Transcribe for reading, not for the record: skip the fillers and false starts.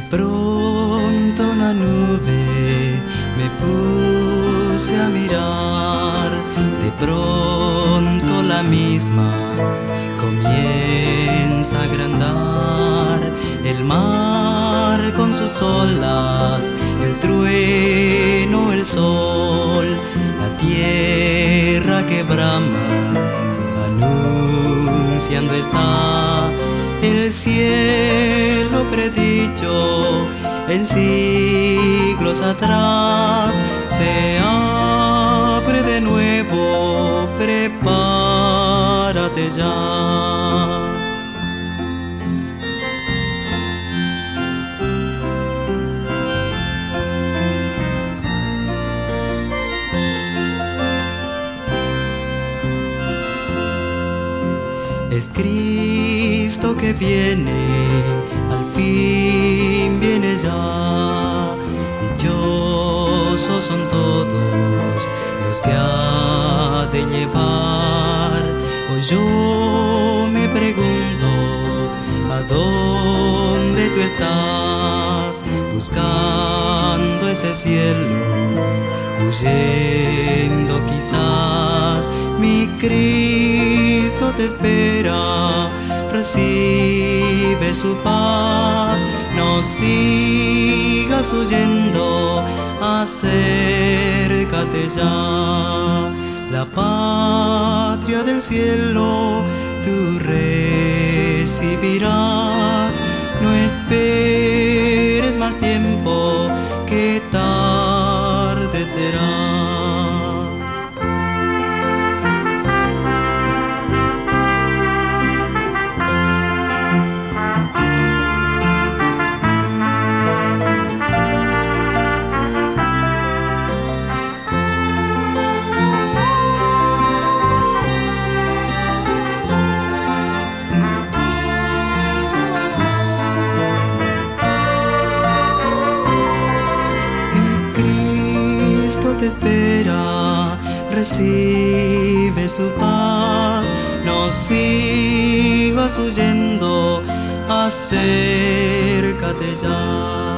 pronto una nube me puse a mirar, de pronto la misma comienza a agrandar, el mar con sus olas, el trueno, el sol, la tierra que brama, anunciando está el cielo predicho en siglos atrás, se abre de nuevo, prepárate ya. Es Cristo que viene, al fin viene ya. Dichosos son todos los que ha de llevar. Hoy yo me pregunto, ¿a dónde tú estás? Buscando ese cielo, huyendo quizás. Mi Cristo te espera, recibe su paz, no sigas huyendo, acércate ya. La patria del cielo tú recibirás, no esperes más tiempo, que tarde será. Te espera, recibe su paz, no sigas huyendo, acércate ya.